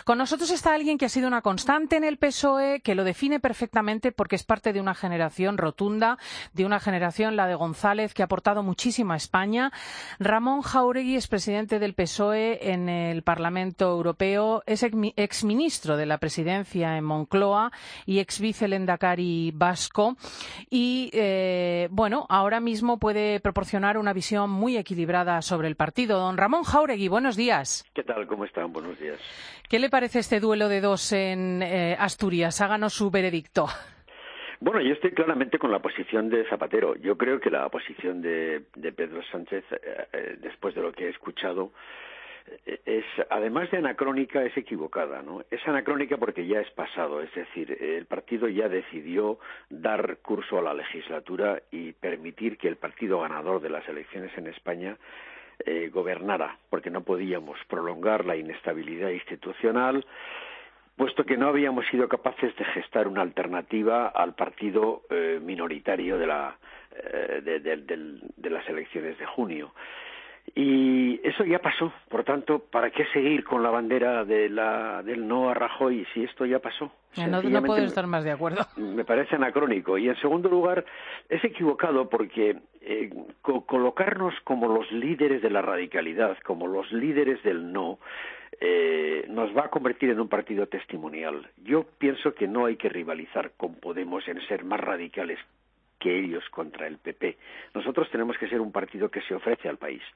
Con nosotros está alguien que ha sido una constante en el PSOE, que lo define perfectamente porque es parte de una generación rotunda, de una generación, la de González, que ha aportado muchísimo a España. Ramón Jáuregui es presidente del PSOE en el Parlamento Europeo, es exministro de la Presidencia en Moncloa y exvicelendakari vasco. Y, ahora mismo puede proporcionar una visión muy equilibrada sobre el partido. Don Ramón Jáuregui, buenos días. ¿Qué tal? ¿Cómo están? Buenos días. ¿Qué le parece este duelo de dos en Asturias? Háganos su veredicto. Bueno, yo estoy claramente con la posición de Zapatero. Yo creo que la posición de Pedro Sánchez, después de lo que he escuchado, es, además de anacrónica, es equivocada, ¿no? Es anacrónica porque ya es pasado, es decir, el partido ya decidió dar curso a la legislatura y permitir que el partido ganador de las elecciones en España gobernara, porque no podíamos prolongar la inestabilidad institucional, puesto que no habíamos sido capaces de gestar una alternativa al partido minoritario de las elecciones de junio. Y eso ya pasó, por tanto, ¿para qué seguir con la bandera del no a Rajoy si esto ya pasó? No puedo estar más de acuerdo. Me parece anacrónico. Y en segundo lugar, es equivocado porque colocarnos como los líderes de la radicalidad, como los líderes del no, nos va a convertir en un partido testimonial. Yo pienso que no hay que rivalizar con Podemos en ser más radicales que ellos contra el PP. Nosotros tenemos que ser un partido que se ofrece al país,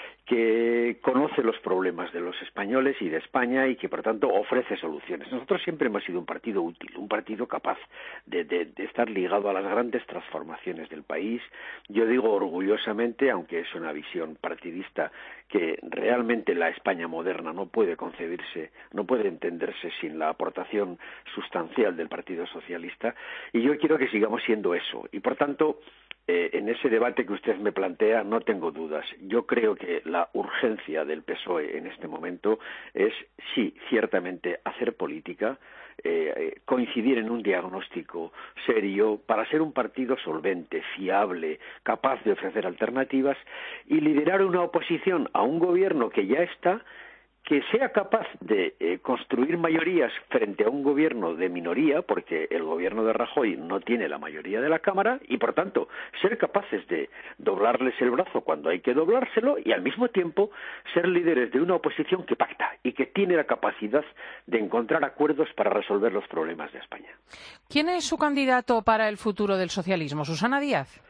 que conoce los problemas de los españoles y de España y que, por tanto, ofrece soluciones. Nosotros siempre hemos sido un partido útil, un partido capaz de estar ligado a las grandes transformaciones del país. Yo digo orgullosamente, aunque es una visión partidista, que realmente la España moderna no puede concebirse, no puede entenderse sin la aportación sustancial del Partido Socialista, y yo quiero que sigamos siendo eso. Y, por tanto, en ese debate que usted me plantea no tengo dudas. Yo creo que la urgencia del PSOE en este momento es, sí, ciertamente hacer política, coincidir en un diagnóstico serio para ser un partido solvente, fiable, capaz de ofrecer alternativas y liderar una oposición a un gobierno que ya está, que sea capaz de construir mayorías frente a un gobierno de minoría, porque el gobierno de Rajoy no tiene la mayoría de la Cámara, y por tanto ser capaces de doblarles el brazo cuando hay que doblárselo y al mismo tiempo ser líderes de una oposición que pacta y que tiene la capacidad de encontrar acuerdos para resolver los problemas de España. ¿Quién es su candidato para el futuro del socialismo? ¿Susana Díaz?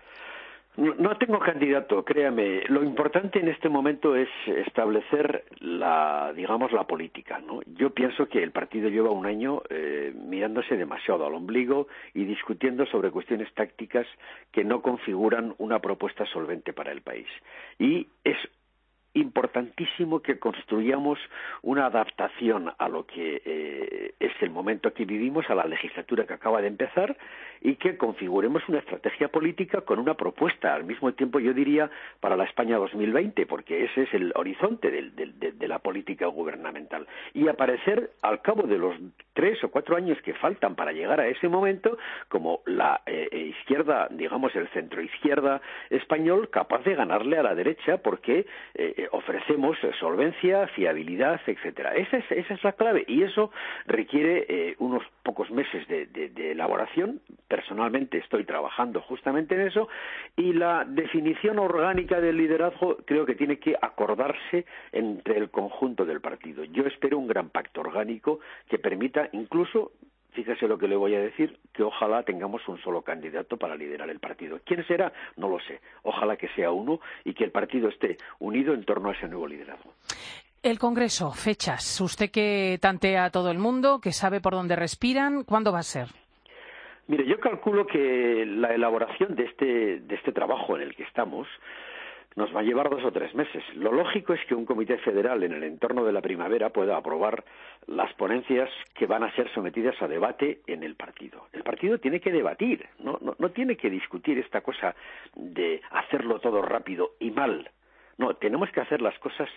No tengo candidato, créame. Lo importante en este momento es establecer la política, ¿no? Yo pienso que el partido lleva un año mirándose demasiado al ombligo y discutiendo sobre cuestiones tácticas que no configuran una propuesta solvente para el país. Y es importantísimo que construyamos una adaptación a lo que es el momento que vivimos, a la legislatura que acaba de empezar, y que configuremos una estrategia política con una propuesta, al mismo tiempo yo diría, para la España 2020, porque ese es el horizonte de la política gubernamental. Y aparecer al cabo de los 3 o 4 años que faltan para llegar a ese momento, como la izquierda, digamos el centro-izquierda español, capaz de ganarle a la derecha, porque ofrecemos solvencia, fiabilidad, etcétera. Esa es la clave, y eso requiere unos pocos meses de elaboración. Personalmente estoy trabajando justamente en eso, y la definición orgánica del liderazgo creo que tiene que acordarse entre el conjunto del partido. Yo espero un gran pacto orgánico que permita incluso, fíjese lo que le voy a decir, que ojalá tengamos un solo candidato para liderar el partido. ¿Quién será? No lo sé. Ojalá que sea uno y que el partido esté unido en torno a ese nuevo liderazgo. El Congreso, fechas. Usted que tantea a todo el mundo, que sabe por dónde respiran, ¿cuándo va a ser? Mire, yo calculo que la elaboración de este trabajo en el que estamos nos va a llevar 2 o 3 meses. Lo lógico es que un comité federal en el entorno de la primavera pueda aprobar las ponencias que van a ser sometidas a debate en el partido. El partido tiene que debatir, no tiene que discutir esta cosa de hacerlo todo rápido y mal. No, tenemos que hacer las cosas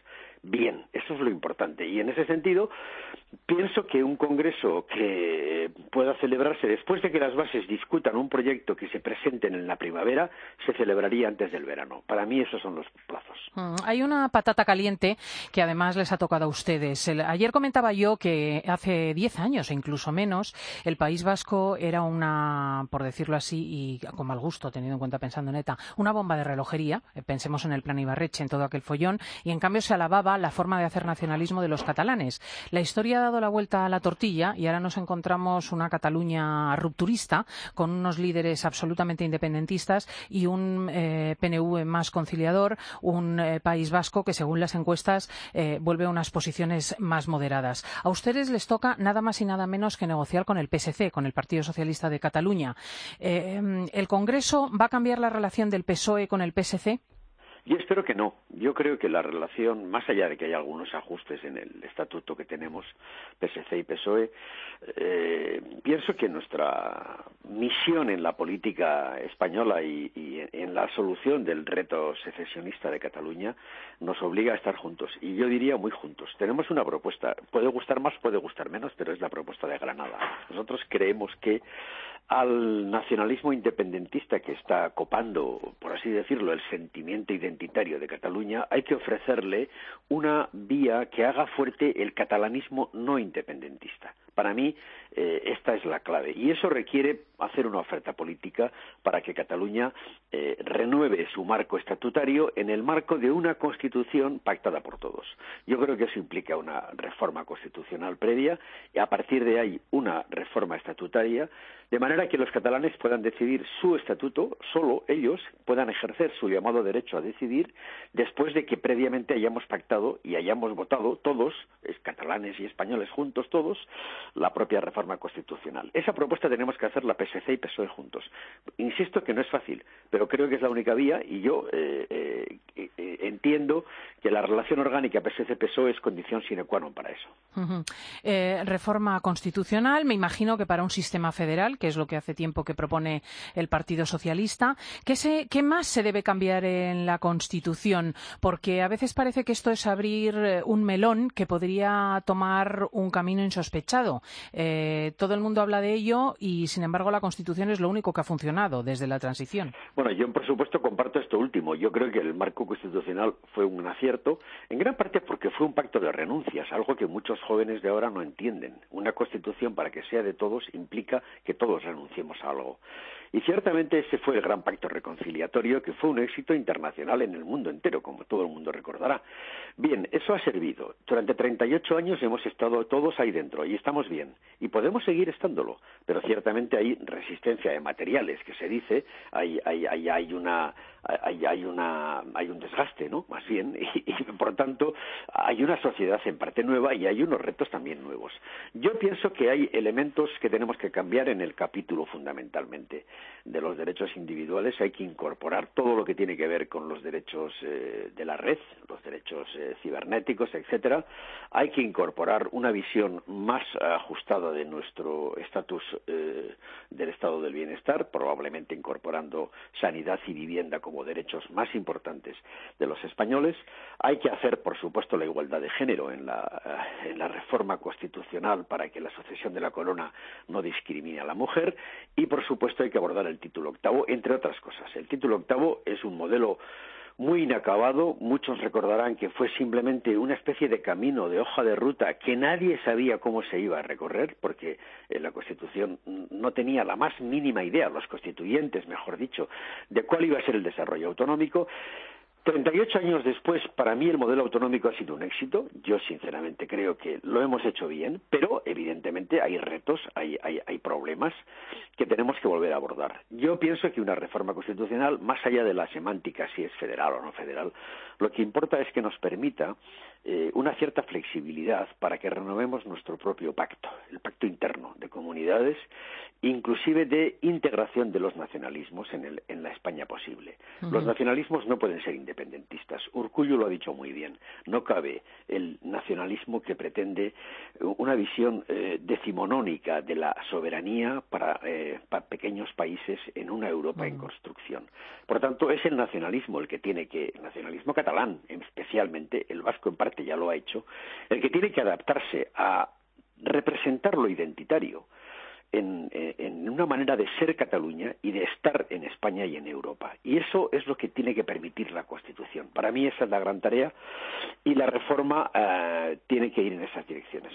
bien. Eso es lo importante. Y en ese sentido, pienso que un congreso que pueda celebrarse después de que las bases discutan un proyecto que se presente en la primavera, se celebraría antes del verano. Para mí esos son los plazos. Hay una patata caliente que además les ha tocado a ustedes. Ayer comentaba yo que hace 10 años e incluso menos, el País Vasco era una, por decirlo así, y con mal gusto, teniendo en cuenta, pensando en ETA, una bomba de relojería. Pensemos en el Plan Ibarretxe, en todo aquel follón, y en cambio se alababa la forma de hacer nacionalismo de los catalanes. La historia ha dado la vuelta a la tortilla y ahora nos encontramos una Cataluña rupturista con unos líderes absolutamente independentistas y un PNV más conciliador, un País Vasco que, según las encuestas, vuelve a unas posiciones más moderadas. A ustedes les toca nada más y nada menos que negociar con el PSC, con el Partido Socialista de Cataluña. ¿El Congreso va a cambiar la relación del PSOE con el PSC? Yo espero que no. Yo creo que la relación, más allá de que haya algunos ajustes en el estatuto que tenemos, PSC y PSOE, pienso que nuestra misión en la política española y en la solución del reto secesionista de Cataluña nos obliga a estar juntos. Y yo diría muy juntos. Tenemos una propuesta. Puede gustar más, puede gustar menos, pero es la propuesta de Granada. Nosotros creemos que al nacionalismo independentista que está copando, por así decirlo, el sentimiento identitario de Cataluña, hay que ofrecerle una vía que haga fuerte el catalanismo no independentista. Para mí, esta es la clave. Y eso requiere hacer una oferta política para que Cataluña renueve su marco estatutario en el marco de una Constitución pactada por todos. Yo creo que eso implica una reforma constitucional previa y a partir de ahí una reforma estatutaria, de manera que los catalanes puedan decidir su estatuto, solo ellos puedan ejercer su llamado derecho a decidir después de que previamente hayamos pactado y hayamos votado todos, catalanes y españoles juntos todos, la propia reforma constitucional. Esa propuesta tenemos que hacer la PSC y PSOE juntos. Insisto que no es fácil, pero creo que es la única vía y yo entiendo que la relación orgánica PSC-PSOE es condición sine qua non para eso. Reforma constitucional, me imagino que para un sistema federal, que es lo que hace tiempo que propone el Partido Socialista. ¿Qué más se debe cambiar en la Constitución? Porque a veces parece que esto es abrir un melón que podría tomar un camino insospechado. Todo el mundo habla de ello y, sin embargo, la Constitución es lo único que ha funcionado desde la transición. Bueno, yo, por supuesto, comparto esto último. Yo creo que el marco constitucional fue un acierto, en gran parte porque fue un pacto de renuncias, algo que muchos jóvenes de ahora no entienden. Una Constitución, para que sea de todos, implica que todos renunciemos a algo. Y ciertamente ese fue el gran pacto reconciliatorio que fue un éxito internacional en el mundo entero, como todo el mundo recordará. Bien, eso ha servido. Durante 38 años hemos estado todos ahí dentro y estamos bien. Y podemos seguir estándolo, pero ciertamente hay resistencia de materiales, que se dice, hay un desgaste, ¿no? Más bien, y por tanto hay una sociedad en parte nueva y hay unos retos también nuevos. Yo pienso que hay elementos que tenemos que cambiar en el capítulo fundamentalmente de los derechos individuales. Hay que incorporar todo lo que tiene que ver con los derechos de la red, los derechos cibernéticos, etcétera. Hay que incorporar una visión más ajustada de nuestro estatus del estado del bienestar, probablemente incorporando sanidad y vivienda como derechos más importantes de los españoles. Hay que hacer, por supuesto, la igualdad de género en la reforma constitucional para que la sucesión de la corona no discrimine a la mujer y, por supuesto, hay que abordar el título octavo, entre otras cosas. El título octavo es un modelo muy inacabado. Muchos recordarán que fue simplemente una especie de camino, de hoja de ruta, que nadie sabía cómo se iba a recorrer, porque la Constitución no tenía la más mínima idea, los constituyentes, mejor dicho, de cuál iba a ser el desarrollo autonómico. 38 años después, para mí el modelo autonómico ha sido un éxito. Yo sinceramente creo que lo hemos hecho bien, pero evidentemente hay retos, hay problemas que tenemos que volver a abordar. Yo pienso que una reforma constitucional, más allá de la semántica, si es federal o no federal, lo que importa es que nos permita una cierta flexibilidad para que renovemos nuestro propio pacto, el pacto interno de comunidades, inclusive de integración de los nacionalismos en la España posible. Los nacionalismos no pueden ser independentistas. Urkullu lo ha dicho muy bien. No cabe el nacionalismo que pretende una visión decimonónica de la soberanía para pequeños países en una Europa en construcción. Por tanto, es el nacionalismo el nacionalismo catalán, especialmente, el vasco en parte ya lo ha hecho, el que tiene que adaptarse a representar lo identitario en una manera de ser Cataluña y de estar en España y en Europa. Y eso es lo que tiene que permitir la Constitución. Para mí esa es la gran tarea y la reforma tiene que ir en esas direcciones.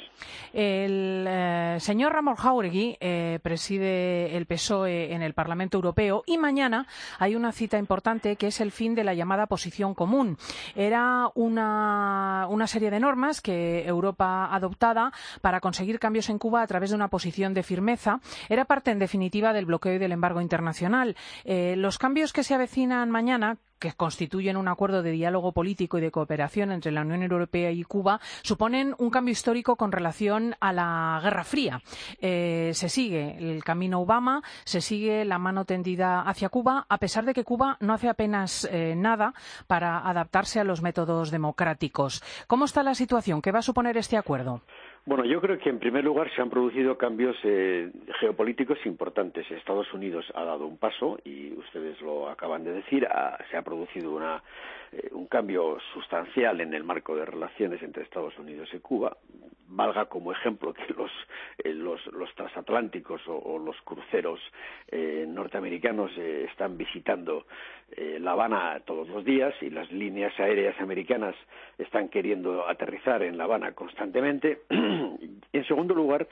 El señor Ramón Jáuregui preside el PSOE en el Parlamento Europeo y mañana hay una cita importante que es el fin de la llamada posición común. Era una serie de normas que Europa adoptada para conseguir cambios en Cuba a través de una posición de firmeza. Era parte, en definitiva, del bloqueo y del embargo internacional. Los cambios que se avecinan mañana, que constituyen un acuerdo de diálogo político y de cooperación entre la Unión Europea y Cuba, suponen un cambio histórico con relación a la Guerra Fría. Se sigue el camino Obama, se sigue la mano tendida hacia Cuba, a pesar de que Cuba no hace apenas nada para adaptarse a los métodos democráticos. ¿Cómo está la situación? ¿Qué va a suponer este acuerdo? Bueno, yo creo que en primer lugar se han producido cambios geopolíticos importantes. Estados Unidos ha dado un paso y ustedes lo acaban de decir, se ha producido un cambio sustancial en el marco de relaciones entre Estados Unidos y Cuba. Valga como ejemplo que los transatlánticos o los cruceros norteamericanos están visitando La Habana todos los días y las líneas aéreas americanas están queriendo aterrizar en La Habana constantemente. En segundo lugar,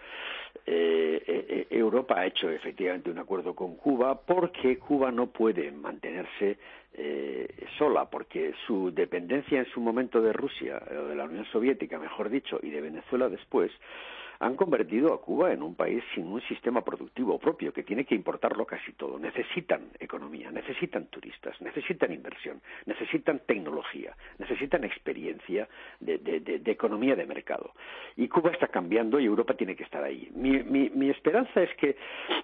Europa ha hecho efectivamente un acuerdo con Cuba porque Cuba no puede mantenerse sola, porque su dependencia en su momento de Rusia, o de la Unión Soviética, mejor dicho, y de Venezuela después, han convertido a Cuba en un país sin un sistema productivo propio, que tiene que importarlo casi todo. Necesitan economía, necesitan turistas, necesitan inversión, necesitan tecnología, necesitan experiencia de economía de mercado. Y Cuba está cambiando y Europa tiene que estar ahí. Mi esperanza es que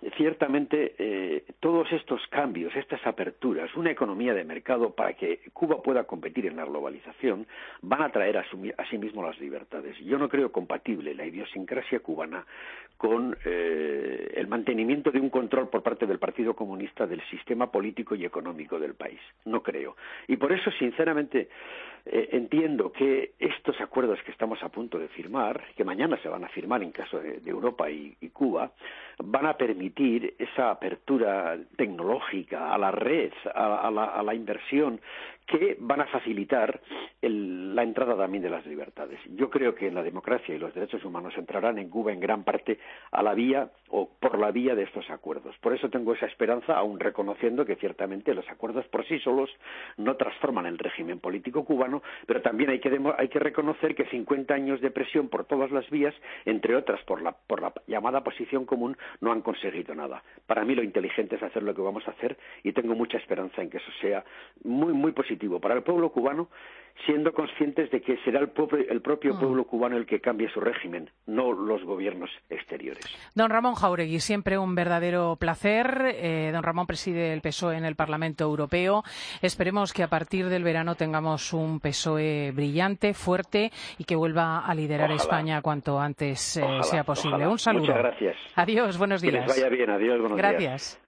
ciertamente todos estos cambios, estas aperturas, una economía de mercado para que Cuba pueda competir en la globalización, van a traer a sí mismo las libertades. Yo no creo compatible la idiosincrasia cubana con el mantenimiento de un control por parte del Partido Comunista del sistema político y económico del país. No creo. Y por eso, sinceramente, entiendo que estos acuerdos que estamos a punto de firmar, que mañana se van a firmar en caso de Europa y Cuba, van a permitir esa apertura tecnológica a la red, a la inversión, que van a facilitar la entrada también de las libertades. Yo creo que la democracia y los derechos humanos entrarán en Cuba en gran parte a la vía o por la vía de estos acuerdos. Por eso tengo esa esperanza, aun reconociendo que ciertamente los acuerdos por sí solos no transforman el régimen político cubano, pero también hay que reconocer que 50 años de presión por todas las vías, entre otras por la llamada posición común, no han conseguido nada. Para mí lo inteligente es hacer lo que vamos a hacer y tengo mucha esperanza en que eso sea muy, muy positivo para el pueblo cubano, siendo conscientes de que será el propio pueblo cubano el que cambie su régimen, no los gobiernos exteriores. Don Ramón Jáuregui, siempre un verdadero placer. Don Ramón preside el PSOE en el Parlamento Europeo. Esperemos que a partir del verano tengamos un PSOE brillante, fuerte y que vuelva a liderar España cuanto antes sea posible. Un saludo. Muchas gracias. Adiós, buenos días. Que les vaya bien. Adiós, buenos días. Gracias.